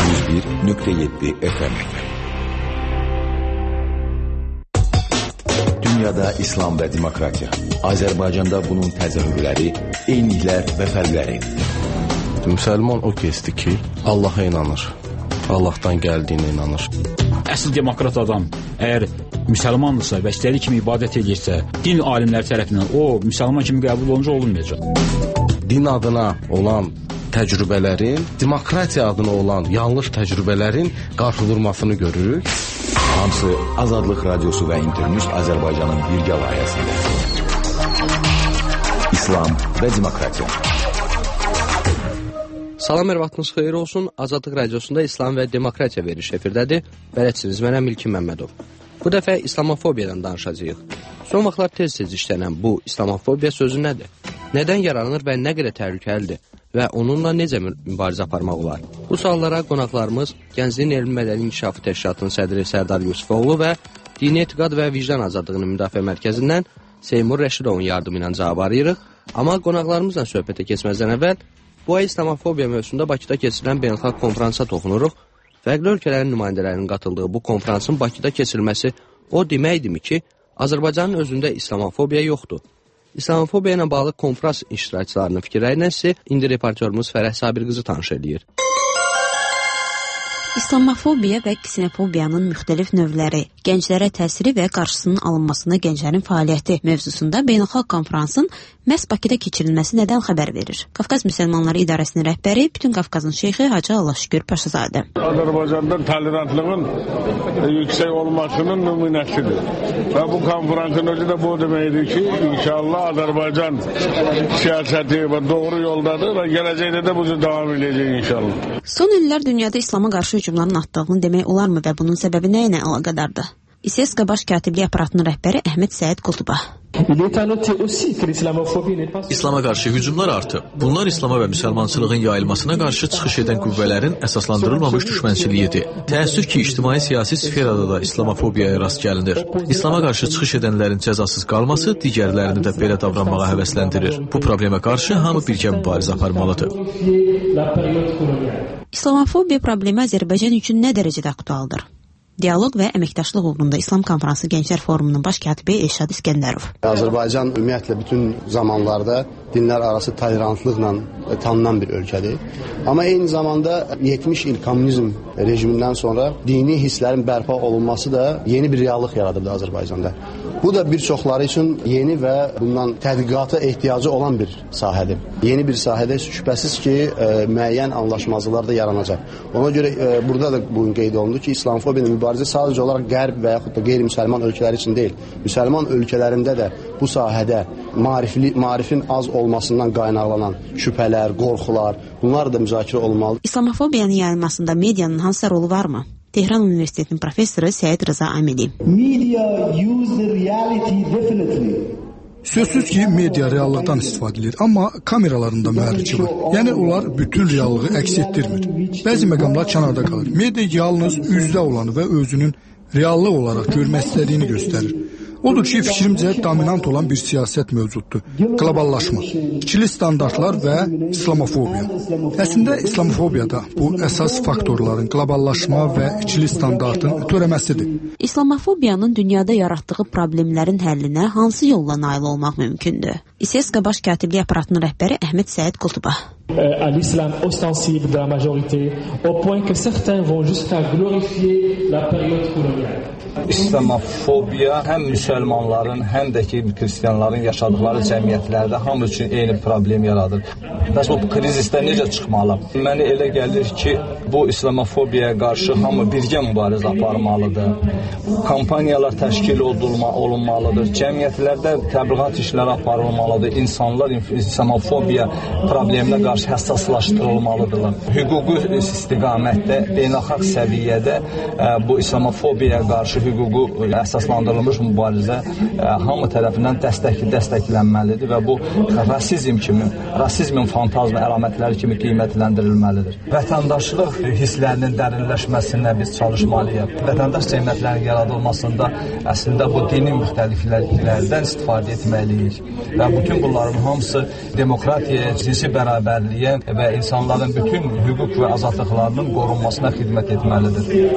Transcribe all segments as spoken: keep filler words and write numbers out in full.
yüz bir nöqtə yeddi F M. Dünyada İslam və demokratiya. Azərbaycanda bunun təzahürləri, eyniliklər və fərqləri. Müsəlman o kəsdir ki, Allaha inanır. Allahdan gəldiyinə inanır. Əsl demokrat adam əgər müsəlmandırsa və istədiyi kimi ibadət edirsə, din alimləri tərəfindən o müsəlman kimi qəbul olunca olunmayacaq. Din adına olan təcrübələrin, demokratiya adına olan yanlış təcrübələrin qarşıdurmasını görürük. Hamısı Azadlıq Radiosu və İnternews Azərbaycanın birgə layihəsində. İslam və demokratiya. Salam, hər vaxtınız xeyir olsun. Azadlıq Radiosunda İslam və Demokratiya veriş efirdədir. Bələdçiniz mənəm İlkin Məmmədov. Bu dəfə İslamofobiyadan danışacağıq. Son vaxtlar tez-tez işlənən bu İslamofobiya sözü nədir? Nədən yaranır və nə qədər təhlükəlidir? Və onunla necə mübarizə aparmaq olar? Bu suallara qonaqlarımız Gəncliyin Elmi Mədəni İnkişafı Təşkilatının sədri Sərdar Yusufoğlu və Dini Etiqad və Vicdan Azadlığının Müdafiə Mərkəzindən Seymur Rəşidovun yardımı ilə cavab arayırıq. Amma qonaqlarımızla söhbətə keçməzdən əvvəl bu ay İslamofobiya mövzusunda Bakıda keçirilən beynəlxalq konfransa toxunuruq. Fərqli ölkələrin nümayəndələrinin qatıldığı bu konfransın Bakıda keçirilməsi o deməkdirmi ki, Azərbaycanın özündə İslamofobiya yoxdur. İslamofobiya ilə bağlı konfrans iştirakçılarının fikirləri nəsə indi reportyorumuz Fərəh Sabir qızı tanış edir. İslamofobiya və ksenofobiyanın müxtəlif növləri, gənclərə təsiri və qarşısının alınmasına gənclərin fəaliyyəti mövzusunda beynəlxalq konfransın məhz Bakıda keçirilməsi nədən xəbər verir? Qafqaz Müsəlmanları İdarəsinin rəhbəri, bütün Qafqazın şeyxi Hacı Allahşükür Paşazadə. Azərbaycanda tolerantlığın yüksək olmasının nümunəsidir. Və bu konferansın özü də bu deməkdir ki, inşallah Azərbaycan siyasəti doğru yoldadır və gələcəkdə də bu davam edəcək inşallah. Son illər dünyada İslama qarşı hücumların artdığını demək olarmı və bunun səbəbi nə ilə əlaqədardır? İ S S Q Baş Katiblik Aparatının rəhbəri Əhməd Səid Qutuba. İslama qarşı hücumlar artıb. Bunlar İslama və müsəlmançılığın yayılmasına qarşı çıxış edən qüvvələrin əsaslandırılmamış düşmənçiliyidir. Təəssüf ki, ictimai-siyasi sferada da İslamofobiyaya rast gəlinir. İslama qarşı çıxış edənlərin cəzasız qalması digərlərini də belə davranmağa həvəsləndirir. Bu problemə qarşı hamı birgə mübarizə aparmalıdır. İslamofobiya problemi Azərbaycan üçün nə dərəcədə aktualdır? Dialoq və əməkdaşlıq uğrunda İslam Konfransı Gənclər Forumunun baş katibi Elşad İskəndərov. Azərbaycan ümumiyyətlə bütün zamanlarda dinlər arası tolerantlıqla tanınan bir ölkədir. Amma eyni zamanda yetmiş il kommunizm rejimindən sonra dini hisslərin bərpa olunması da yeni bir reallıq yaradırdı Azərbaycanda. Bu da bir çoxları üçün yeni və bundan tədqiqata ehtiyacı olan bir sahədir. Yeni bir sahədə şübhəsiz ki, e, müəyyən anlaşmazlıqlar da yaranacaq. Ona görə e, burada da bugün qeyd olundu ki, İslamofobiyanın mübarizə sadəcə olaraq qərb və yaxud da qeyri-müsəlman ölkələri üçün deyil. Müsəlman ölkələrində də bu sahədə marifli, marifin az olmasından qaynaqlanan şübhələr, qorxular, bunlar da müzakirə olunmalıdır. İslamofobiyanın yayılmasında medianın hansı rolu varmı? Tehran Universitetinin professoru Səid Rıza Amili. Sözsüz ki, media reallıqdan istifadə edir, amma kameralarında mühərriki var. Yəni, onlar bütün reallığı əks etdirmir. Bəzi məqamlar kənarda qalır. Media yalnız üzdə olanı və özünün reallıq olaraq görmək istədiyini göstərir. Odur ki, fikrimcə dominant olan bir siyasət mövcuddur. Qloballaşma, ikili standartlar və İslamofobiya. Əslində, İslamofobiyada bu əsas faktorların qloballaşma və ikili standartın törəməsidir. İslamofobiyanın dünyada yaratdığı problemlərin həllinə hansı yolla nail olmaq mümkündür? İ S S Q Baş Katiblik Aparatının rəhbəri Əhməd Səid Qutuba. À l'islam ostensible de la majorité, au point que certains vont jusqu'à glorifier la période coloniale. İslamofobiya həm müsəlmanların, həm də ki, xristianların yaşadıkları cəmiyyətlərdə hamı üçün eyni problem yaradır. Bəs bu krizisdən necə çıxmalı? Mənə elə gəlir ki, bu İslamofobiyaya qarşı hamı birgə mübarizə aparmalıdır. Kampaniyalar təşkil olunmalıdır. Cəmiyyətlərdə təbliğat işləri aparılmalıdır. İnsanlar İslamofobiya probleminə qarşı həssaslaşdırılmalıdırlar. Hüquqi istiqamətdə, beynəlxalq səviyyədə bu İslamofobiyaya qarşı hüququ əsaslandırılmış mübarizə mübarizə ə, hamı tərəfindən dəstək, dəstəklənməlidir və bu rasizm kimi, rasizmin fantazma əlamətləri kimi qiymətləndirilməlidir. Vətəndaşlıq hisslərinin dərinləşməsinə biz çalışmalıyıq. Vətəndaş cəmiyyətlərinin yaradılmasında əslində bu dini müxtəlifliklərdən istifadə etməliyik və bütün bunların hamısı demokratiyaya, cinsi bərabərliyə və insanların bütün hüquq və azadlıqlarının qorunmasına xidmət etməlidir.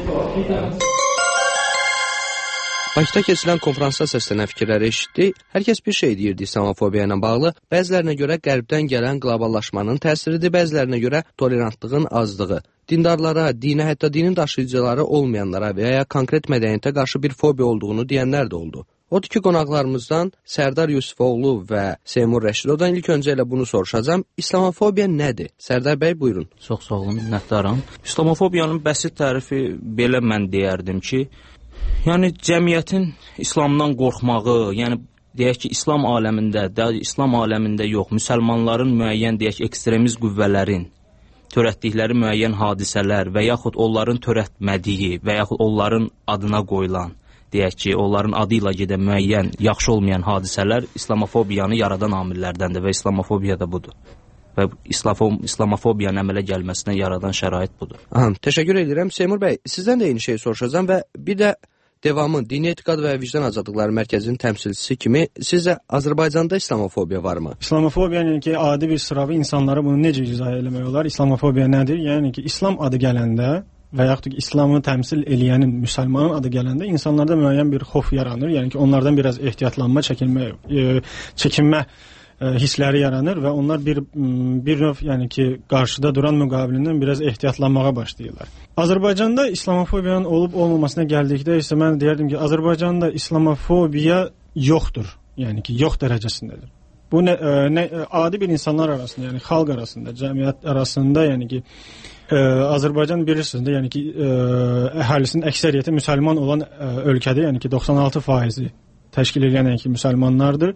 Bakıda keçilən konferansda səslənən fikirləri eşitdi. Hər kəs bir şey deyirdi islamofobiya ilə bağlı. Bəzilərinə görə qərbdən gələn qloballaşmanın təsiridir, bəzilərinə görə tolerantlığın azlığı. Dindarlara, dinə, hətta dinin daşıyıcıları olmayanlara və ya konkret mədəniyyətə qarşı bir fobiya olduğunu deyənlər də oldu. Odur ki, qonaqlarımızdan Sərdar Yusufoğlu və Seymur Rəşidovdan ilk öncə ilə bunu soruşacağam. İslamofobiya nədir? Sərdar bəy, buyurun. Çox sağ olun, minnətdaram. İslamofobiyanın bəsit tərifi belə mən deyərdim ki, yəni cəmiyyətin İslamdan qorxmağı, yəni deyək ki, İslam aləmində, İslam aləmində yox, müsəlmanların müəyyən deyək ekstremist qüvvələrin törətdikləri müəyyən hadisələr və yaxud onların törətmədiyi və yaxud onların adına qoyulan, deyək ki, onların adı ilə gedən müəyyən yaxşı olmayan hadisələr islamofobiyanı yaradan amillərdəndir və islamofobiya da budur. Və islamofobiyanın əmələ gəlməsinə yaradan şərait budur. Aha, təşəkkür edirəm. Seymur bəy, sizdən də eyni şeyi soruşacağım və bir də devamı Dini Etiqad və Vicdan Azadlıqları Mərkəzinin təmsilçisi kimi sizə Azərbaycanda islamofobiya varmı? İslamofobiya, yəni ki, adi bir sıravi insanlara bunu necə izah eləmək olar? İslamofobiya nədir? Yəni ki, İslam adı gələndə və yaxud ki, İslamı təmsil eləyənin, müsəlmanın adı gələndə insanlarda müəyyən bir xof yaranır. Yəni ki, onlardan biraz ehtiyatlanma, çəkinmə, e, çəkinmə e, hissləri yaranır və onlar bir bir növ, yəni ki, qarşıda duran müqabilindən biraz ehtiyatlanmağa başlayırlar. Azərbaycanda islamofobiyanın olub olmamasına gəldikdə isə mən deyərdim ki, Azərbaycanda islamofobiya yoxdur. Yəni ki, yox dərəcəsindədir. Bu nə, e, nə adi bir insanlar arasında, yəni xalq arasında, cəmiyyət arasında, yəni ki, Ə, Azərbaycan bilirsiniz də, yəni ki, ə, əhalisinin əksəriyyəti müsəlman olan ə, ölkədə, yəni ki, doxsan altı faizi təşkil edən yəni ki, müsəlmanlardır.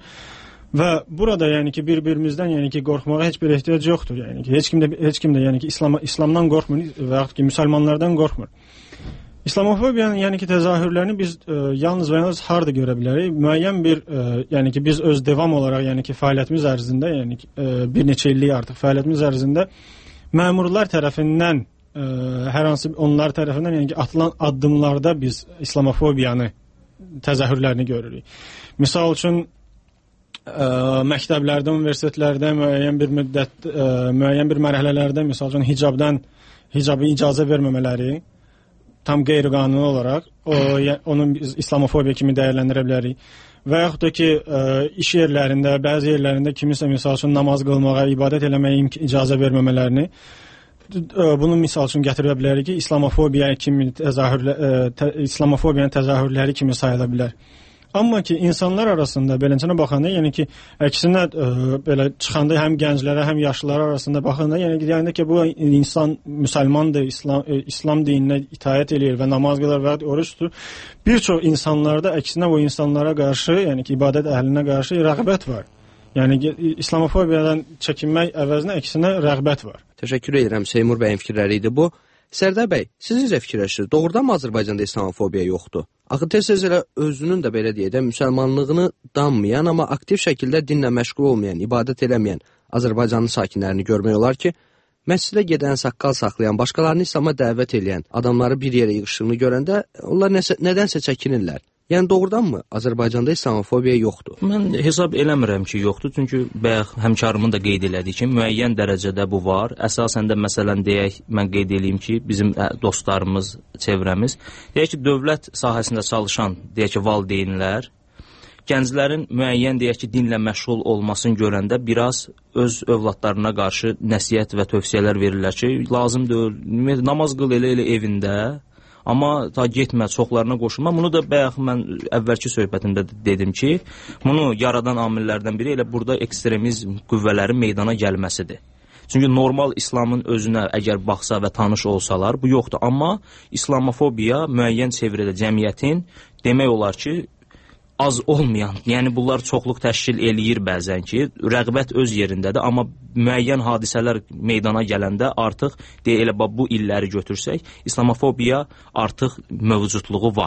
Və burada yəni ki, bir-birimizdən yəni ki, qorxmağa heç bir ehtiyac yoxdur. Yəni ki, heç kim də heç kim də yəni ki, İslam İslamdan qorxmur və yaxud ki, müsəlmanlardan qorxmur. İslamofobiyanın yəni ki, təzahürlərini biz ə, yalnız və yalnız harda görə bilərik? Müəyyən bir ə, yəni ki, biz öz devam olaraq yəni ki, fəaliyyətimiz ərzində, yəni ki, ə, bir neçə illik artıq fəaliyyətimiz ərzində məmurlar tərəfindən, ə, hər hansı onlar tərəfindən yəni ki, atılan addımlarda biz islamofobiyanı təzahürlərini görürük. Misal üçün ə, məktəblərdə, universitetlərdə müəyyən bir müddət, ə, müəyyən bir mərhələlərdə misal üçün hicabdan, hicabı icazə verməmələri tam qeyri-qanuni olaraq o, onun biz islamofobiya kimi dəyərləndirə bilərik. Və yaxud da ki, ə, iş yerlərində, bəzi yerlərində kimisə misal üçün namaz qılmağa, ibadət eləməyə icazə verməmələrini ə, bunun misal üçün gətirə bilərik ki, islamofobiya kimi təzahürlə, ə, tə, islamofobiyanın təzahürləri kimi sayıla bilər. Amma ki, insanlar arasında beləncənə baxanda, yəni ki, əksinə ə, belə çıxanda həm gənclərə, həm yaşlılara arasında baxanda, yəni, yəni ki, bu insan müsəlmandır, İslam, ə, İslam dininə itaət eləyir və namaz qılar və oruç tutur. Bir çox insanlarda əksinə o insanlara qarşı, yəni ki, ibadət əhlinə qarşı rəğbət var. Yəni islamofobiyadan çəkinmək əvəzinə əksinə rəğbət var. Təşəkkür edirəm. Seymur bəyin fikirləri idi bu. Sərdar bəy, siz necə fikirləşirsiniz? Doğrudan mı Azərbaycanda islamofobiya yoxdur? Axı tez-tez elə özünün də belə deyək də müsəlmanlığını danmayan, amma aktiv şəkildə dinlə məşğul olmayan, ibadət eləməyən Azərbaycanın sakinlərini görmək olar ki, məscidə gedən, saqqal saxlayan, başqalarını İslama dəvət edən adamları bir yerə yığışdığını görəndə onlar nəsə, nədənsə çəkinirlər. Yəni doğrudanmı Azərbaycanda islamofobiya yoxdur? Mən hesab eləmirəm ki, yoxdur. Çünki bayaq həmkarımın da qeyd elədiyi kimi müəyyən dərəcədə bu var. Əsasən də məsələn deyək, mən qeyd eləyim ki, bizim dostlarımız, çevrəmiz, deyək ki, dövlət sahəsində çalışan, deyək ki, valideynlər gənclərin müəyyən deyək ki, dinlə məşğul olmasını görəndə biraz öz övladlarına qarşı nəsihət və tövsiyələr verirlər ki, lazım deyil, namaz qıl elə elə evində. Amma ta getmə, çoxlarına qoşulma. Bunu da bayaq mən əvvəlki söhbətimdə dedim ki, bunu yaradan amillərdən biri elə burada ekstremizm qüvvələrin meydana gəlməsidir. Çünki normal İslamın özünə əgər baxsa və tanış olsalar, bu yoxdur. Amma islamofobiya müəyyən çevrədə cəmiyyətin demək olar ki, az olmayan, yəni bunlar çoxluq təşkil eləyir bəzən ki, rəğbət öz yerindədir, amma müəyyən hadisələr meydana gələndə artıq deyə elə bu illəri götürsək, islamofobiya artıq mövcudluğu var.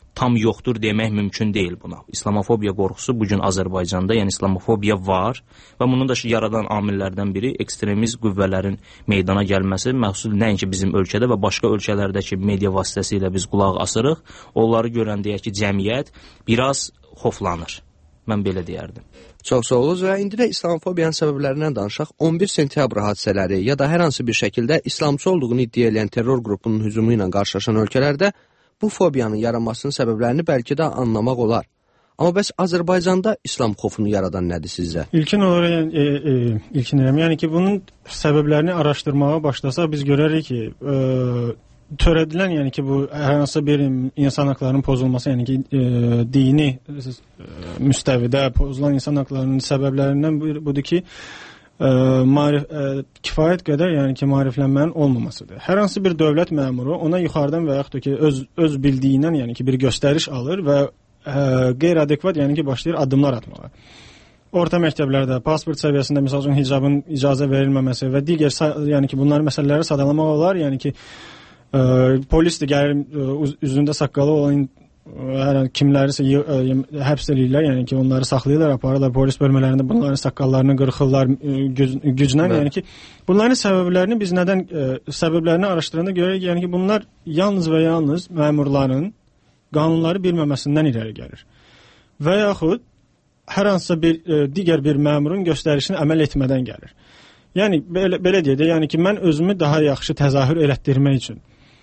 tam yoxdur demək mümkün deyil buna. İslamofobiya qorxusu bu gün Azərbaycanda, yəni islamofobiya var və bunun da yaradan amillərdən biri ekstremist qüvvələrin meydana gəlməsi, məhsul nəinki bizim ölkədə və başqa ölkələrdəki media vasitəsilə biz qulaq asırıq. Onları görəndə ki, cəmiyyət biraz xoflanır. Mən belə deyərdim. Çox sağ olunuz və indi də islamofobiyanın səbəblərindən danışaq. on bir sentyabr hadisələri ya da hər hansı bir şəkildə İslamçı olduğunu iddia edən terror qrupunun hücumu ilə qarşılaşan ölkələrdə bu fobiyanın yaranmasının səbəblərini bəlkə də anlamaq olar. Amma bəs Azərbaycanda İslam xofunu yaradan nədir sizcə? İlkin olaraq, e, e, ilkin deyirəm, yəni ki, bunun səbəblərini araşdırmağa başlasaq biz görərik ki, e, törədilən, yəni ki, bu hər hansı bir insan haqlarının pozulması, yəni ki, e, dini e, müstəvidə pozulan insan haqlarının səbəblərindən bir, budur ki, e, marif, e, kifayət qədər, yəni ki, mariflənmənin olmamasıdır. Hər hansı bir dövlət məmuru ona yuxarıdan və yaxud da ki, öz, öz bildiyindən, yəni ki, bir göstəriş alır və e, qeyri-adekvat, yəni ki, başlayır addımlar atmağa. Orta məktəblərdə, pasport səviyyəsində, misal üçün, hicabın icazə verilməməsi və digər, yəni ki, bunların məsələləri sadalamaq olar, yəni ki, Ə, polis də gəlir, ə, üzündə saqqalı olan hər kimlərisə həbs edirlər, yəni ki, onları saxlayırlar, aparırlar polis bölmələrində, bunların saqqallarını qırxırlar güc, güclə, Bəli. Yəni ki, bunların səbəblərini biz nədən ə, səbəblərini araşdıranda görürük, yəni ki, bunlar yalnız və yalnız məmurların qanunları bilməməsindən irəli gəlir. Və yaxud hər hansısa bir ə, digər bir məmurun göstərişini əməl etmədən gəlir. Yəni belə, belə deyək də, yəni ki, mən özümü daha yaxşı təzahür elətdirmək üçün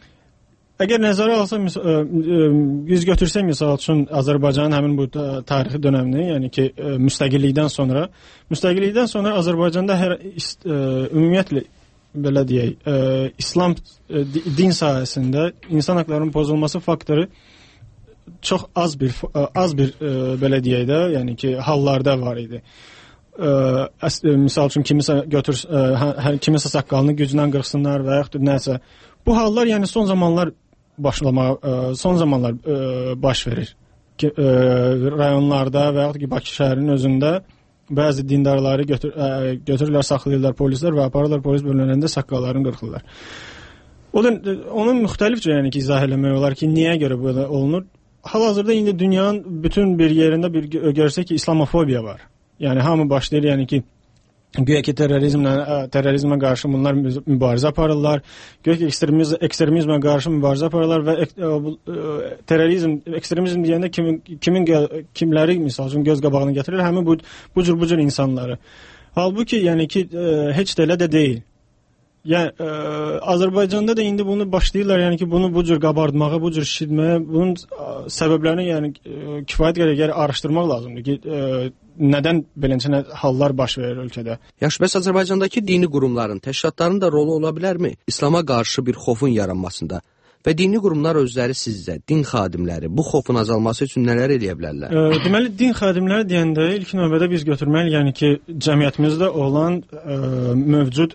əgər nəzərə alsam, biz götürsək misal üçün Azərbaycanın həmin bu tarixi dönəmini, yəni ki, müstəqillikdən sonra, müstəqillikdən sonra Azərbaycanda hər ümumiyyətlə belə deyək, İslam din sahəsində insan haqlarının pozulması faktoru çox az bir az bir belə deyək də, yəni ki, hallarda var idi. Misal üçün kimisə götür, hər kimisə saqqalını güclə qırxsınlar və yaxud nəsə. Bu hallar yəni son zamanlar başlama son zamanlar baş verir. Rayonlarda və yaxud ki Bakı şəhərinin özündə bəzi dindarları götür, götürürlər, saxlayırlar polislər və aparırlar polis bölmələrində saqqallarını qırxırlar. O da onun müxtəlifcə yəni ki izah eləmək olar ki, niyə görə belə olunur? Hal-hazırda indi dünyanın bütün bir yerində bir görsək ki, İslamofobiya var. Yəni hamı başlayır yəni ki güya ki terrorizmlə terrorizmə qarşı bunlar mübarizə aparırlar. Güya ki ekstremizm ekstremizmə qarşı mübarizə aparırlar və terrorizm ekstremizm deyəndə kimin kimin kimləri məsəl üçün göz qabağına gətirir, həmin bu bu cür bu cür insanları. Halbuki yəni ki heç də elə də deyil. Yəni ə, Azərbaycanda da indi bunu başlayırlar, yəni ki bunu bu cür qabardmağa, bu cür şişirməyə, bunun ə, səbəblərini yəni ə, kifayət qədər araşdırmaq lazımdır ki, ə, nədən beləncə hallar baş verir ölkədə. Yaxşı, bəs Azərbaycandakı dini qurumların, təşkilatların da rolu ola bilərmi İslama qarşı bir xofun yaranmasında? Və dini qurumlar özləri sizcə, din xadimləri bu xofun azalması üçün nələr edə bilərlər? Ə, deməli, din xadimləri deyəndə ilk növbədə biz götürməliyik, yəni ki, cəmiyyətimizdə olan ə, mövcud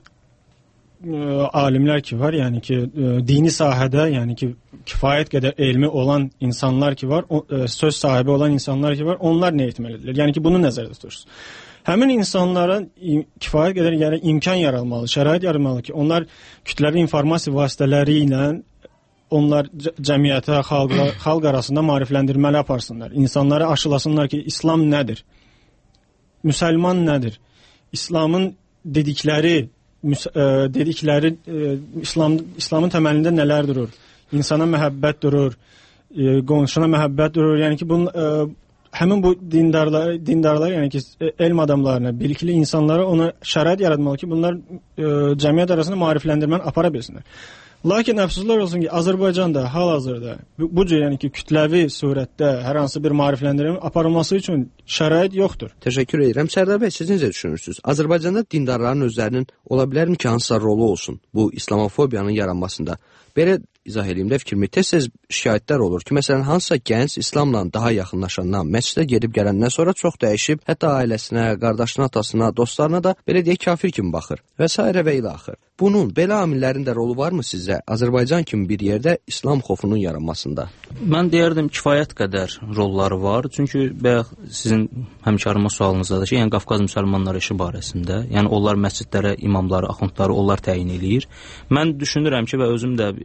alimlər ki var, yəni ki dini sahədə, yəni ki kifayət qədər elmi olan insanlar ki var, o, söz sahibi olan insanlar ki var, onlar nə etməlidirlər? Yəni ki bunu nəzərdə tuturuz. Həmin insanlara kifayət qədər yəni imkan yaratmalı, şərait yaratmalı ki, onlar kütləvi informasiya vasitələri ilə onlar cəmiyyətə, xalqla, xalq arasında maarifləndirməli aparsınlar. İnsanlara aşılasınlar ki, İslam nədir? Müsəlman nədir? İslamın dedikləri dedikləri İslam İslamın təməlində nələr durur? İnsana məhəbbət durur, qonşuna məhəbbət durur. Yəni ki bunun həmin bu dindarlar dindarlar yəni ki elm adamlarına, bilikli insanlara ona şərait yaratmalı ki, bunlar cəmiyyət arasında maarifləndirməni apara bilsinlər. Lakin əfsuslar olsun ki, Azərbaycanda hal-hazırda bu, bu cür yəni ki kütləvi surətdə hər hansı bir maarifləndirmə aparılması üçün şərait yoxdur. Təşəkkür edirəm. Sərdar bəy, siz necə düşünürsünüz? Azərbaycanda dindarların özlərinin ola bilərmi ki, hansısa rolu olsun bu islamofobiyanın yaranmasında? Belə izah edeyim də fikrimi. Tez-tez şikayətlər olur ki, məsələn, hansısa gənc İslamla daha yaxınlaşandan, məscidə gedib gələndən sonra çox dəyişib, hətta ailəsinə, qardaşına, atasına, dostlarına da belə deyək kafir kimi baxır və s. və ilə axır. Bunun belə amillərin də rolu varmı sizcə Azərbaycan kimi bir yerdə İslam xofunun yaranmasında? Mən deyərdim kifayət qədər rolları var. Çünki bayaq sizin həmkarıma sualınızda da ki, yəni Qafqaz müsəlmanları işi barəsində, yəni onlar məscidlərə imamları, axundları onlar təyin eləyir. Mən düşünürəm ki və özüm də məsciddə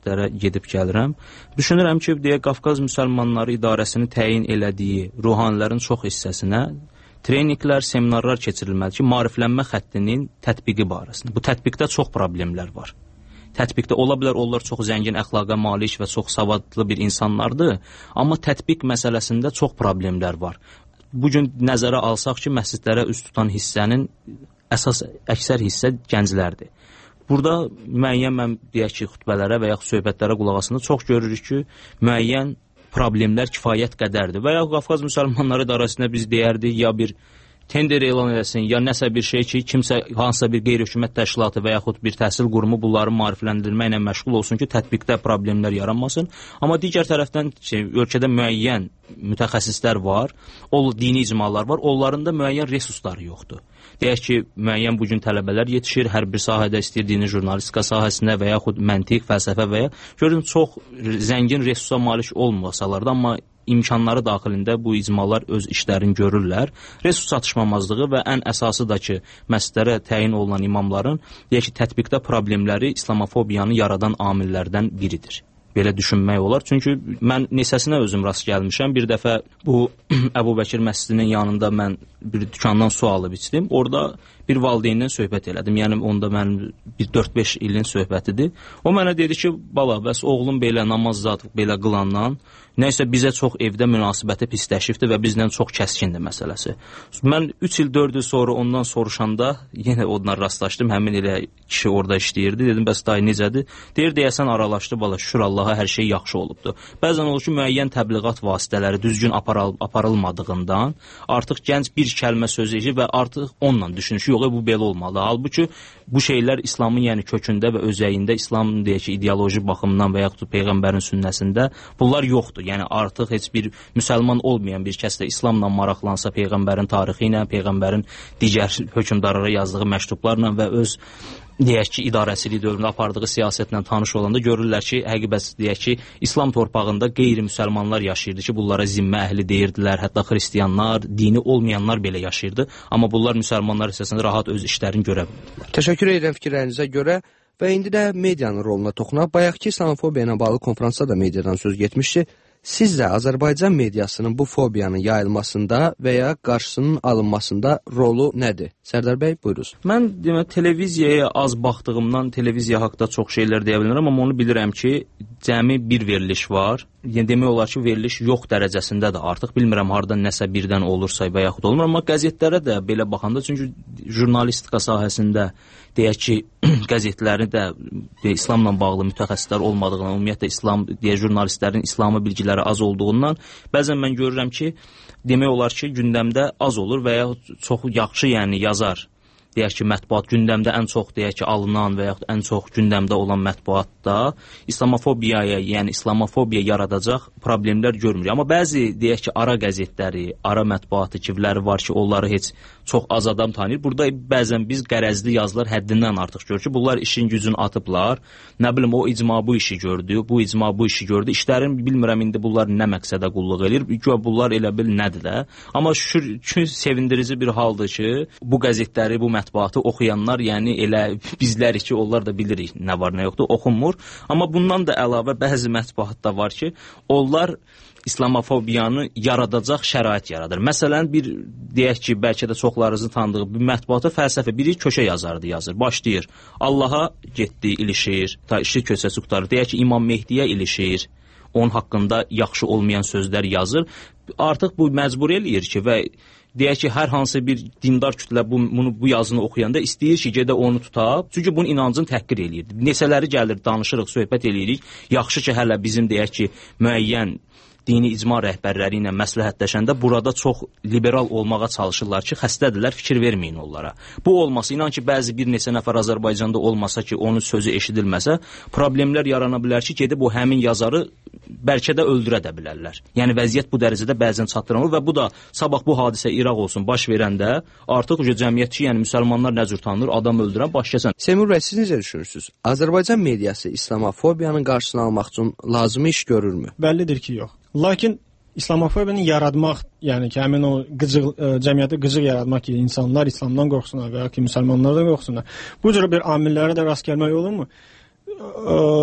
vilayətlərə gedib gəlirəm. Düşünürəm ki, deyə Qafqaz Müsəlmanları İdarəsinin təyin elədiyi ruhanilərin çox hissəsinə treninqlər, seminarlar keçirilməlidir ki, maariflənmə xəttinin tətbiqi barəsində. Bu tətbiqdə çox problemlər var. Tətbiqdə ola bilər, onlar çox zəngin əxlaqa malik və çox savadlı bir insanlardır, amma tətbiq məsələsində çox problemlər var. Bugün nəzərə alsaq ki, məscidlərə üz tutan hissənin əsas əksər hissə gənclərdir. Burada müəyyən, mən deyək ki, xütbələrə və yaxud söhbətlərə qulaq asında çox görürük ki, müəyyən problemlər kifayət qədərdir. Və ya Qafqaz Müsəlmanları İdarəsində biz deyərdik, ya bir tender elan eləsin, ya nəsə bir şey ki, kimsə hansısa bir qeyri-hökumət təşkilatı və yaxud bir təhsil qurumu bunları maarifləndirməklə məşğul olsun ki, tətbiqdə problemlər yaranmasın. Amma digər tərəfdən şey, ölkədə müəyyən mütəxəssislər var, o dini icmalar var, onların da müəyyən resursları yoxdur. Deyək ki, müəyyən bugün tələbələr yetişir, hər bir sahədə istəyir dini jurnalistika sahəsində və yaxud məntiq, fəlsəfə və ya görün çox zəngin resursa malik olmasalar da, amma imkanları daxilində bu icmalar öz işlərini görürlər. Resurs çatışmamazlığı və ən əsası da ki, məscidlərə təyin olunan imamların deyək ki, tətbiqdə problemləri İslamofobiyanı yaradan amillərdən biridir. Belə düşünmək olar. Çünki mən neçəsinə özüm rast gəlmişəm. Bir dəfə bu Əbu Bəkir məscidinin yanında mən bir dükandan su alıb içdim. Orada bir valideyndən söhbət elədim. Yəni onda mənim bir dörd beş ilin söhbətidir. O mənə dedi ki, bala, bəs oğlum belə namaz zat belə qılandan nəysə bizə çox evdə münasibəti pisləşibdir və bizlə çox kəskindir məsələsi. Mən üç il, dörd il sonra ondan soruşanda yenə onunla rastlaşdım. Həmin elə kişi orada işləyirdi. Dedim, bəs dayı necədir? Deyir, deyəsən aralaşdı, bala, şükür Allaha hər şey yaxşı olubdur. Bəzən olur ki, müəyyən təbliğat vasitələri düzgün aparıl aparılmadığından artıq gənc bir kəlmə söz edir və artıq onunla düşünür ki, yox, bu belə olmalı. Halbuki bu şeylər İslamın yəni kökündə və özəyində İslam deyək ki, ideoloji baxımdan və yaxud Peyğəmbərin sünnəsində bunlar yoxdur. Yəni artıq heç bir müsəlman olmayan bir kəs də İslamla maraqlansa Peyğəmbərin tarixi ilə, Peyğəmbərin digər hökmdarlara yazdığı məktublarla və öz deyək ki, idarəçilik dövründə apardığı siyasətlə tanış olanda görürlər ki, həqiqət deyək ki, İslam torpağında qeyri-müsəlmanlar yaşayırdı ki, bunlara zimmə əhli deyirdilər, hətta xristiyanlar, dini olmayanlar belə yaşayırdı, amma bunlar müsəlmanlar hissəsində rahat öz işlərini görə bilirdilər. Təşəkkür edirəm fikirlərinizə görə və indi də medianın roluna toxunaq. Bayaqki İslamofobiya ilə bağlı konferansda da mediadan söz getmişdi. Sizcə Azərbaycan mediasının bu fobiyanın yayılmasında və ya qarşısının alınmasında rolu nədir? Sərdar bəy, buyuruz. Mən demə, televiziyaya az baxdığımdan televiziya haqqında çox şeylər deyə bilirəm, amma onu bilirəm ki, cəmi bir veriliş var. Yəni demək olar ki, veriliş yox dərəcəsindədir. Artıq bilmirəm hardan nəsə birdən olursa və yaxud olmur, amma qəzetlərə də belə baxanda, çünki jurnalistika sahəsində deyək ki, qəzetləri də deyə, İslamla bağlı mütəxəssislər olmadığından, ümumiyyətlə İslam deyə jurnalistlərin İslamı bilgiləri az olduğundan, bəzən mən görürəm ki, demək olar ki, gündəmdə az olur və ya çox yaxşı, yəni yazar. Deyək ki, mətbuat gündəmdə ən çox deyək ki, alınan və yaxud ən çox gündəmdə olan mətbuatda İslamofobiyaya, yəni İslamofobiya yaradacaq problemlər görmürük. Amma bəzi deyək ki, ara qəzetləri, ara mətbuatı kivləri var ki, onları heç çox az adam tanıyır. Burada bəzən biz qərəzli yazılar həddindən artıq görür ki, bunlar işin gücünü atıblar. Nə bilim, o icma bu işi gördü, bu icma bu işi gördü. İşlərin bilmirəm indi bunlar nə məqsədə qulluq edir. Bunlar elə bil nədir də. Amma şükür, sevindirici bir haldır ki, bu qəzetləri, bu mətbuatı oxuyanlar, yəni elə bizləri ki, onlar da bilirik nə var, nə yoxdur, oxunmur. Amma bundan da əlavə bəzi mətbuatda var ki, onlar İslamofobiyanı yaradacaq şərait yaradır. Məsələn, bir deyək ki, bəlkə də çoxlarınızın tanıdığı bir mətbuata fəlsəfə biri köşə yazardı, yazır. Başlayır, Allaha getdi, ilişir, ta işi köçəsi qutarır. Deyək ki, İmam Mehdiyə ilişir, onun haqqında yaxşı olmayan sözlər yazır. Artıq bu məcbur eləyir ki, və deyək ki, hər hansı bir dindar kütlə bu, bunu, bu yazını oxuyanda istəyir ki, gedə onu tutab. Çünki bunun inancını təhqir eləyir. Neçələri gəlir, danışırıq, söhbət eləyirik. Yaxşı ki, hələ bizim deyək ki, müəyyən dini icma rəhbərləri ilə məsləhətləşəndə burada çox liberal olmağa çalışırlar ki, xəstədirlər, fikir verməyin onlara. Bu olmasa, inan ki, bəzi bir neçə nəfər Azərbaycanda olmasa ki, onun sözü eşidilməsə, problemlər yarana bilər ki, gedib o həmin yazarı bəlkə də öldürə də bilərlər. Yəni vəziyyət bu dərəcədə bəzən çatdırılır və bu da sabah bu hadisə İraq olsun baş verəndə artıq o cəmiyyətçi, yəni müsəlmanlar nə cür tanınır, adam öldürən başlasan. Seymur bəy, siz necə düşünürsünüz? Azərbaycan mediası İslamofobiyanın qarşısını almaq üçün lazımi iş görürmü? Bəllidir ki, yox. Lakin İslamofobiyanı yaratmaq, yəni ki, həmin o qıcıq, ə, cəmiyyətə qıcıq yaratmaq ki, insanlar İslamdan qorxsunlar və ya ki, müsəlmanlardan qorxsunlar. Bu cür bir amillərə də rast gəlmək olurmu? Ə,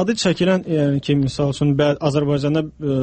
adı çəkilən, yəni ki, misal üçün Azərbaycanda e,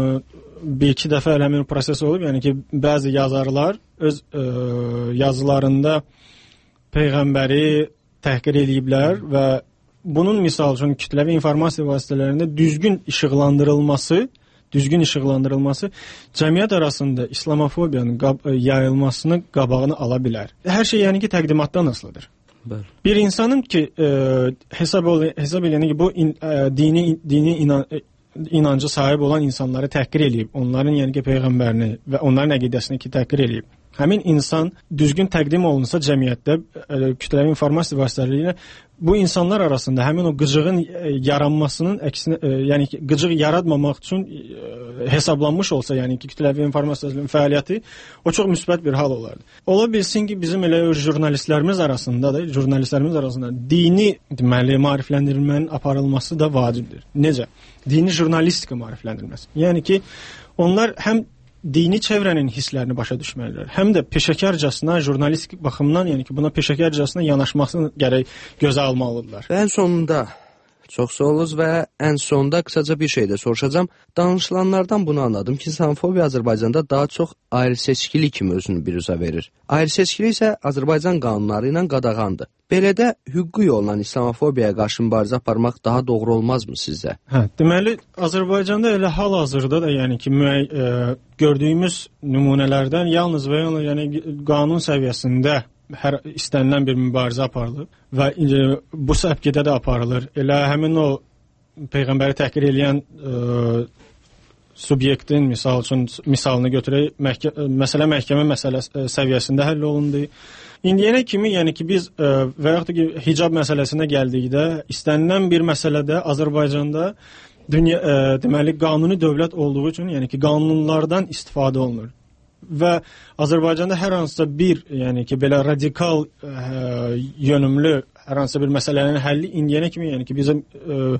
bir-iki dəfə həmin proses olub, yəni ki, bəzi yazarlar öz e, yazılarında peyğəmbəri təhqir ediblər və bunun misal üçün kütləvi informasiya vasitələrində düzgün işıqlandırılması, düzgün işıqlandırılması cəmiyyət arasında İslamofobiyanın qab yayılmasını qabağını ala bilər. Hər şey yəni ki, təqdimatdan asılıdır. Bəli. Bir insanın ki, e, hesab hesab edəni ki, bu in, e, dini dini inan inancı sahib olan insanları təhqir eləyib, onların yəni ki, peyğəmbərini və onların əqidəsini ki, təhqir eləyib. Həmin insan düzgün təqdim olunsa cəmiyyətdə e, kütləvi informasiya vasitələri ilə bu insanlar arasında həmin o qıcığın e, yaranmasının əksinə, e, yəni ki, qıcıq yaratmamaq üçün e, hesablanmış olsa, yəni ki, kütləvi informasiyanın fəaliyyəti o çox müsbət bir hal olardı. Ola bilsin ki, bizim elə jurnalistlərimiz arasında da, jurnalistlərimiz arasında dini deməli maarifləndirilmənin aparılması da vacibdir. Necə? Dini jurnalistika maarifləndirilməsi. Yəni ki, onlar həm dini çevrənin hisslərini başa düşməlidirlər. Həm də peşəkarcasına, jurnalistik baxımdan, yəni ki, buna peşəkarcasına yanaşmasını gərək gözə almalıdırlar. Və ən sonunda, çox sağ olunuz və ən sonda qısaca bir şey də soruşacağam. Danışılanlardan bunu anladım ki, İslamofobiya Azərbaycanda daha çox ayrı-seçkilik kimi özünü biruzə verir. Ayrı-seçkilik isə Azərbaycan qanunları ilə qadağandır. Belə də hüquqi yolla İslamofobiyaya qarşı mübarizə aparmaq daha doğru olmazmı sizcə? Hə, deməli Azərbaycanda elə hal-hazırda da yəni ki, müəy, e, gördüyümüz nümunələrdən yalnız və yalnız yəni qanun səviyyəsində hər istənilən bir mübarizə aparılır və e, bu səbkidə də aparılır. Elə həmin o peyğəmbəri təhqir edən e, subyektin misal üçün misalını götürək, məhkə, məsələ məhkəmə məsələsi səviyyəsində həll olundu. İndiyənə kimi, yəni ki, biz e, və yaxud da ki, hicab məsələsinə gəldikdə, istənilən bir məsələdə Azərbaycanda dünya, e, deməli, qanuni dövlət olduğu üçün, yəni ki, qanunlardan istifadə olunur. Və Azərbaycanda hər hansısa bir, yəni ki, belə radikal e, yönümlü hər hansısa bir məsələnin həlli indiyənə kimi, yəni ki, bizim e,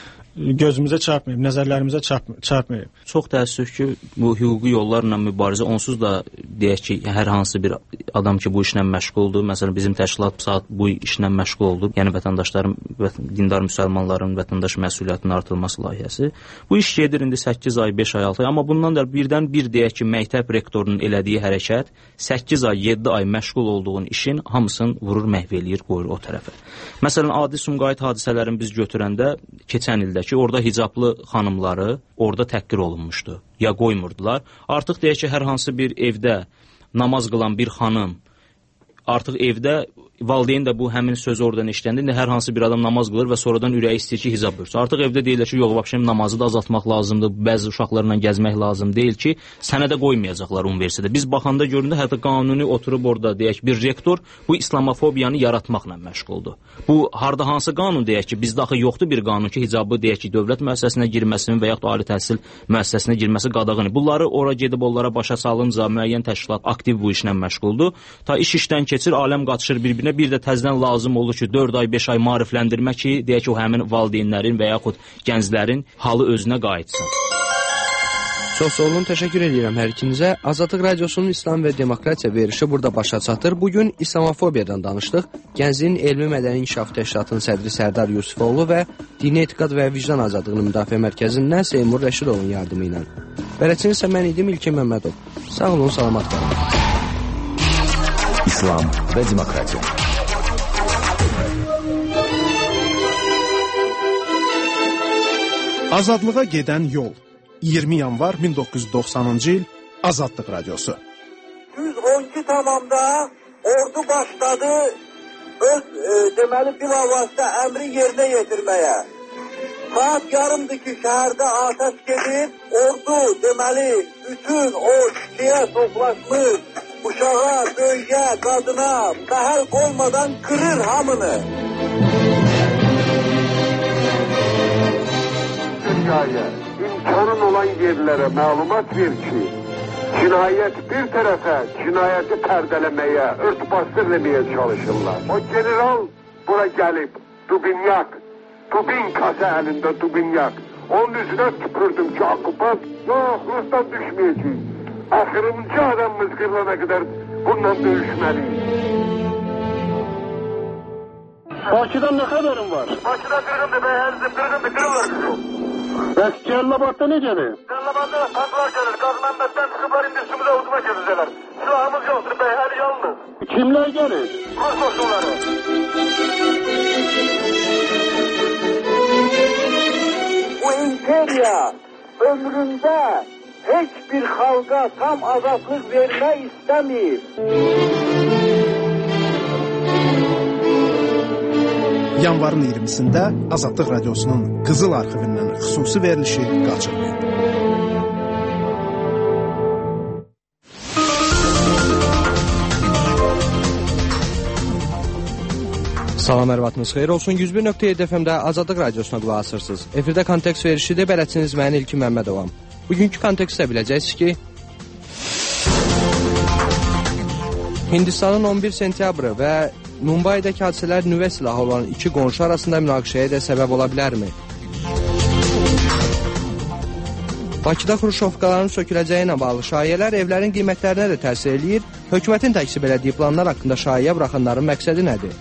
gözümüzə çarpmayıb, nəzərlərimizə çarpmayıb. Çox təəssüf ki, bu hüquqi yollarla mübarizə onsuz da deyək ki, hər hansı bir adam ki, bu işlə məşğuldur, məsələn, bizim təşkilat saat bu işlə məşğul oldu, yəni vətəndaşların, dindar müsəlmanların vətəndaş məsuliyyətinin artırılması layihəsi. Bu iş gedir indi səkkiz ay, beş ay, altı ay, amma bundan da birdən bir deyək ki, məktəb rektorunun elədiyi hərəkət səkkiz ay, yeddi ay məşğul olduğun işin hamısını vurur, məhv eləyir, qoyur o tərəfə. Məsələn, adi Sumqayıt hadisələrini biz götürəndə keçən ildə ki, orada hicablı xanımları orada təhqir olunmuşdu. Ya qoymurdular. Artıq deyək ki, hər hansı bir evdə namaz qılan bir xanım artıq evdə valideyn də bu həmin sözü oradan eşidəndə indi hər hansı bir adam namaz qılır və sonradan ürəyi istəyir ki, hicab buyursun. Artıq evdə deyirlər ki, yox, vəbşəm namazı da azaltmaq lazımdır, bəzi uşaqlarla gəzmək lazım deyil ki, sənə də qoymayacaqlar universitetdə. Biz baxanda göründə hətta qanuni oturub orada deyək bir rektor bu islamofobiyanı yaratmaqla məşğuldur. Bu harda hansı qanun deyək ki, bizdə axı yoxdur bir qanun ki, hicabı deyək ki, dövlət müəssisəsinə girməsinin və yaxud da ali təhsil müəssisəsinə girməsi qadağandır. Bunları ora gedib onlara başa salınca müəyyən təşkilat aktiv bu işlə məşğuldur. Ta iş işdən keçir, aləm qatışır bir-birinə. Bir də təzədən lazım olur ki, dörd ay, beş ay maarifləndirmə ki, deyək ki, o həmin valideynlərin və yaxud gənclərin halı özünə qayıtsın. Çox sağ olun, təşəkkür edirəm hər ikinizə. Azadlıq Radiosunun İslam və Demokratiya verişi burada başa çatır. Bugün İslamofobiyadan danışdıq. Gəncliyin Elmi Mədəni İnkişaf Təşkilatının sədri Sərdar Yusifoğlu və Dini Etiqad və Vicdan Azadlığını Müdafiə Mərkəzindən Seymur Rəşidovun yardımı ilə. Bələdçiniz isə mən idim İlkin Məmmədov. Sağ olun, salamat qalın. İslam və Demokratiya. Azadlığa gedən yol. iyirmi yanvar min doqquz yüz doxsanıncı il Azadlıq Radiosu. yüz on iki tamamda ordu başladı öz e, deməli bilavasitə əmri yerinə yetirməyə. Saat yarımdır ki, şəhərdə atəş gedib, ordu deməli bütün o şikiyə toplaşmış uşağa, böyüyə, qadına məhəl olmadan qırır hamını. Dünyaya, imkanın olan yerlərə məlumat ver ki, cinayət bir tərəfə cinayəti pərdələməyə, örtbastırləməyə çalışırlar. O general bura gəlib, Dubinyak, Dubinkası əlində Dubinyak. Onun üzünə tüpürdüm ki, okupant, yox, Rusdan düşməyəcək. Axırıncı adamımız qırılana qədər bununla döyüşməliyik. Bakıdan nə xəbərin var? Bakıda qırğındır, bəyənizdir, qırğındır, qırırlar. Bəs Cəllabadda necədir? Cəllabadda tanklar gəlir, Qazməmməddən çıxıblar, indi üstümüzə hücuma gedəcəklər. Silahımız yoxdur, bəy, hər yalnız. Kimlər gəlir? Rus qoşunları. Bu imperiya ömründə heç bir xalqa tam azadlıq vermək istəmir. Yanvarın iyirmisində Azadlıq Radiosunun Qızıl arxivindən xüsusi verilişi qaçırmayın. Salam, hər vaxtınız xeyir olsun. yüz bir nöqtə yeddi F M-də Azadlıq Radiosuna qulaq asırsınız. Efirdə kontekst verişidir, bələdçiniz mən İlkin Məmmədovam. Bugünkü kontekstdə biləcəksiniz ki, Hindistanın on bir sentyabrı və Mumbaydakı hadisələr nüvə silahı olan iki qonşu arasında münaqişəyə də səbəb ola bilərmi? Bakıda xruşovkaların söküləcəyi ilə bağlı şayələr evlərin qiymətlərinə də təsir eləyir. Hökumətin təksib elədiyi planlar haqqında şayəyə buraxanların məqsədi nədir?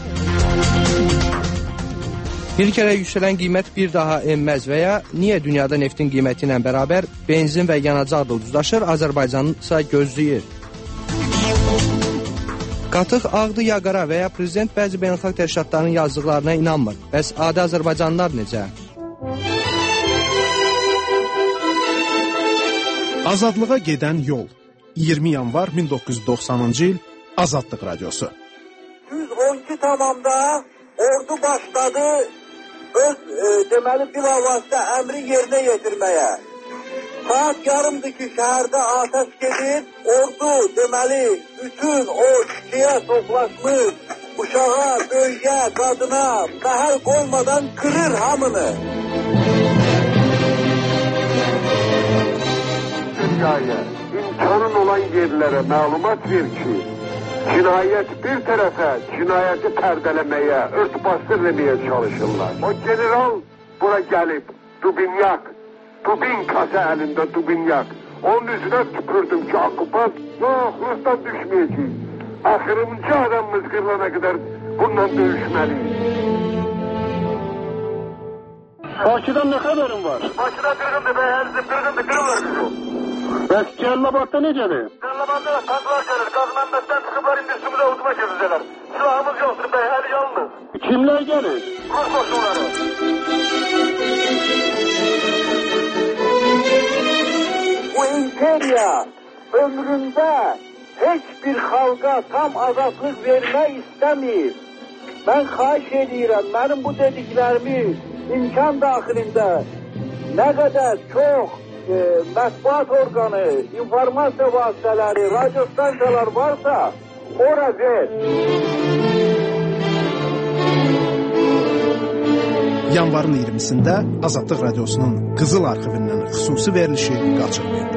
Bir kərə yüksələn qiymət bir daha enməz və ya niyə dünyada neftin qiyməti ilə bərabər benzin və yanacaq da ucuzlaşır, Azərbaycanın isə gözləyir? Qatıq ağdı ya qara və ya prezident bəzi beynəlxalq təşkilatların yazdıqlarına inanmır. Bəs adi Azərbaycanlılar necə? Azadlığa gedən yol. iyirmi yanvar min doqquz yüz doxsanıncı il Azadlıq Radiosu. yüz on iki tamamda ordu başladı öz e, deməli bilavasitə əmri yerinə yetirməyə. Saat yarımdır ki, şəhərdə atəş gedir, ordu deməli bütün o kişiyə toplaşmış, uşağa, böyüyə, qadına məhəl qoymadan kırır hamını. Dünyaya, imkanın olan yerlərə məlumat ver ki, cinayət bir tərəfə cinayəti pərdələməyə, örtbasdır eləməyə çalışırlar. O general bura gəlib, Dubinyak, Dubinkası əlində Dubinyak. Onun üzünə tüpürdüm ki, akupant, yox, Rusdan düşməyəcək. Axırıncı adamımız qırılana qədər bundan döyüşməliyik. Bakıdan nə xəbərin var? Bakıda qırğındır, bəyənizdir, qırğındır, qırırlar bizi. Bəs Cəllabadda necədir? Cəllabadda tanklar gəlir, Qazməmməddən çıxıblar, indi üstümüzə hücuma gedəcəklər. Silahımız yoxdur, bəy, hər yalnız. Kimlər gəlir? Rus qoşunları. Bu imperiya ömründə heç bir xalqa tam azadlıq vermək istəmir. Mən xahiş edirəm, mənim bu dediklərimi imkan daxilində nə qədər çox e, mətbuat orqanı, informasiya vasitələri, radio stansiyalar varsa, ora ver. Yanvarın iyirmisində Azadlıq Radiosunun Qızıl arxivindən xüsusi verilişi qaçırmayın.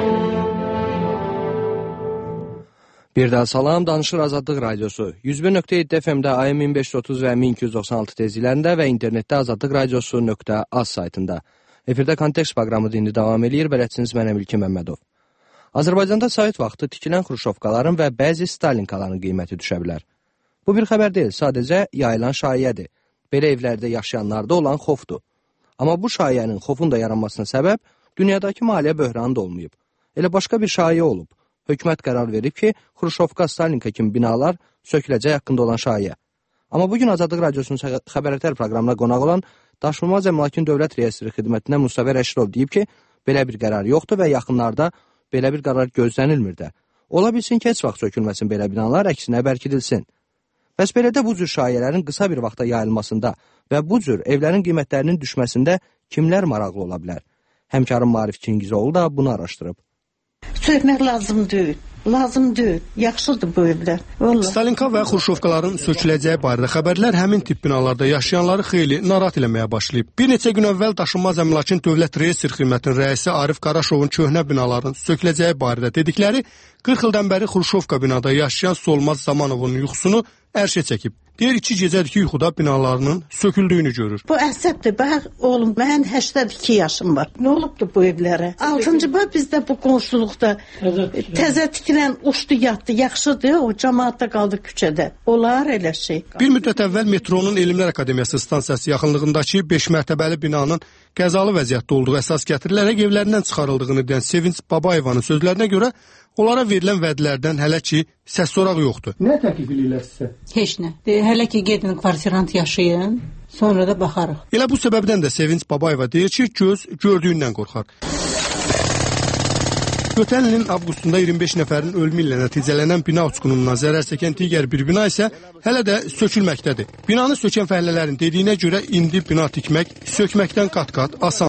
Bir daha salam, danışır Azadlıq Radiosu. yüz bir nöqtə yeddi F M-də A M min beş yüz otuz və min iki yüz doxsan altı tezliklərində və internetdə azadlıq radiosu nöqtə az saytında. Efirdə kontekst proqramı dini davam edir, bələdçiniz mənəm İlkin Məmmədov. Azərbaycanda Sovet vaxtı tikilən xruşovkaların və bəzi Stalinkaların qiyməti düşə bilər. Bu bir xəbər deyil, sadəcə yayılan şayədir. Belə evlərdə yaşayanlarda olan xofdur. Amma bu şayənin, xofun da yaranmasına səbəb dünyadakı maliyyə böhranı da olmayıb. Elə başqa bir şayə olub. Hökumət qərar verib ki, Xruşovka, Stalinka kimi binalar söküləcək haqqında olan şayə. Amma bugün Azadlıq Radiosunun xəbərətər proqramına qonaq olan Daşınmaz Əmlakın Dövlət Reyestri xidmətinə Mustafa Rəşidov deyib ki, belə bir qərar yoxdur və yaxınlarda belə bir qərar gözlənilmir də. Ola bilsin ki, heç vaxt sökülməsin belə binalar, əksinə bərkidilsin. Bəs belədə bu cür şayələrin qısa bir vaxtda yayılmasında və bu cür evlərin qiymətlərinin düşməsində kimlər maraqlı ola bilər? Həmkarım Maarif Çingizoğlu da bunu araşdırıb. Sökmək lazım deyil. Lazım deyil. Yaxşıdır bu evlər. Vallahi. Stalinka və Xruşovkaların söküləcəyi barədə xəbərlər həmin tip binalarda yaşayanları xeyli narahat eləməyə başlayıb. Bir neçə gün əvvəl Daşınmaz Əmlakın Dövlət Reyestri xidmətinin rəisi Arif Qaraşovun köhnə binaların söküləcəyi barədə dedikləri qırx ildən bəri Xruşovka binada yaşayan Solmaz Zamanovun yuxusunu ərşə çəkib. Deyir iki gecədir ki, yuxuda binalarının söküldüyünü görür. Bu əsəbdir. Bax, oğlum, mən səksən iki yaşım var. Nə olubdu bu evlərə? altıncı bax bizdə bu qonşuluqda təzə tikilən uçdu, yatdı. Yaxşıdır, o cəmaatda qaldı küçədə. Olar elə şey. Bir müddət əvvəl metronun Elmlər Akademiyası stansiyası yaxınlığındakı beş mərtəbəli binanın qəzalı vəziyyətdə olduğu əsas gətirilərək evlərindən çıxarıldığını deyən Sevinç Babayevanın sözlərinə görə onlara verilən vədlərdən hələ ki səs-soraq yoxdur. Nə təklif edirlər sizə? Heç nə. De, hələ ki gedin kvartirant yaşayın, sonra da baxarıq. Elə bu səbəbdən də Sevinç Babayeva deyir ki, göz gördüyündən qorxar. Ötən ilin avqustunda iyirmi beş nəfərin ölümü ilə nəticələnən bina uçqunundan zərər çəkən digər bir bina isə hələ də sökülməkdədir. Binanı sökən fəhlələrin dediyinə görə indi bina tikmək sökməkdən qat-qat asan.